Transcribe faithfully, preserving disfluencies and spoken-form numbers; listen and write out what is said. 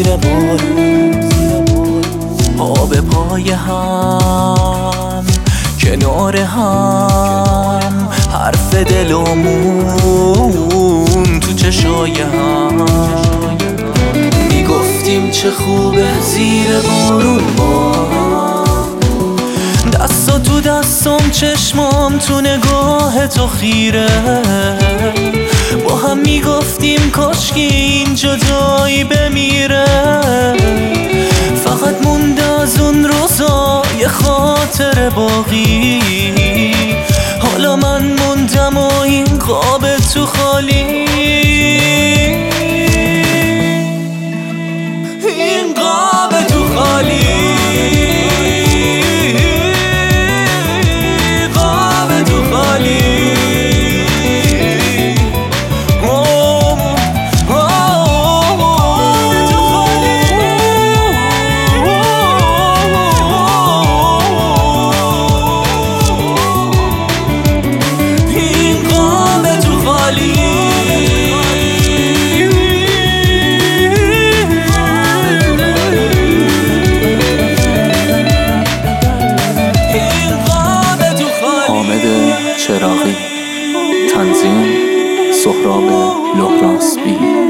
زیر بارون، پا به پای هم کنار هم، حرف دلمون تو چشای هم. میگفتیم چه خوبه زیر بارون ما، دستا تو دستم چشمام تو نگاه تو خیره. با هم میگفتیم کاشکی این جدایی بمیره. فقط مونده از اون روزا یه خاطر باقی، حالا من موندم و این قاب تو خالی. این قاب تو خالی، قاب تو خالی. چراغی، تنظیم سهراب لهراسبی.